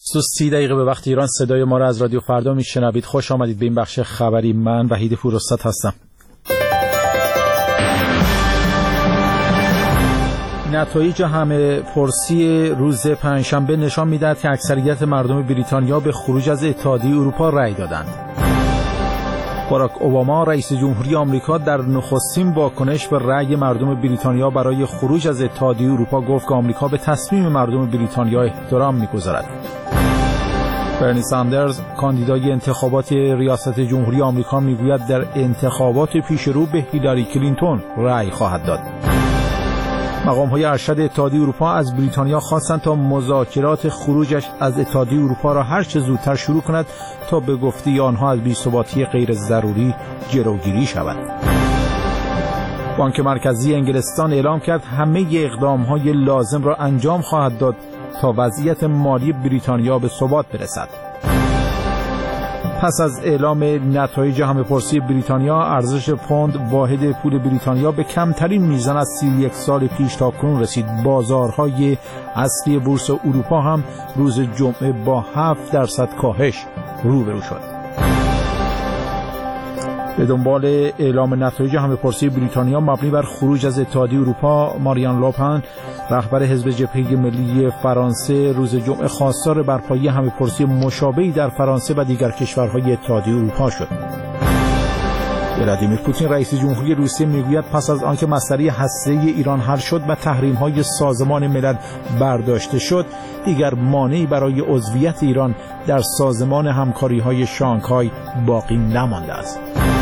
30 دقیقه به وقت ایران صدای ما را از رادیو فردا میشنوید. خوش آمدید به این بخش خبری. من وحید پوراستاد هستم. نتایج همه پرسی روز پنجشنبه نشان می‌دهد که اکثریت مردم بریتانیا به خروج از اتحادیه اروپا رأی دادند. باراک اوباما رئیس جمهوری آمریکا در نخستین واکنش به رأی مردم بریتانیا برای خروج از اتحادیه اروپا گفت که آمریکا به تصمیم مردم بریتانیا احترام می‌گذارد. برنی ساندرز کاندیدای انتخابات ریاست جمهوری آمریکا میگوید در انتخابات پیشرو به هیلاری کلینتون رأی خواهد داد. مقام‌های ارشد اتحادیه اروپا از بریتانیا خواستند تا مذاکرات خروجش از اتحادیه اروپا را هر چه زودتر شروع کند تا به گفته آنها از بی‌ثباتی غیر ضروری جلوگیری شود. بانک مرکزی انگلستان اعلام کرد همه اقدام‌های لازم را انجام خواهد داد تا وضعیت مالی بریتانیا به ثبات برسد. پس از اعلام نتایج همه‌پرسی بریتانیا، ارزش پوند واحد پول بریتانیا به کمترین میزان از 31 سال پیش تاکنون رسید. بازارهای اصلی بورس اروپا هم روز جمعه با 7% کاهش روبرو شد. به دنبال اعلام نتایج همه‌پرسی بریتانیا مبنی بر خروج از اتحادیه اروپا، ماریان لوپن رهبر حزب جبهه ملی فرانسه روز جمعه خواستار برپایی همه‌پرسی مشابهی در فرانسه و دیگر کشورهای اتحادیه اروپا شد. ولادیمیر پوتین رئیس جمهوری روسیه میگوید پس از آنکه مسئله هسته‌ای ایران حل شد و تحریم‌های سازمان ملل برداشته شد، دیگر مانعی برای عضویت ایران در سازمان همکاری‌های شانگهای باقی نمانده است.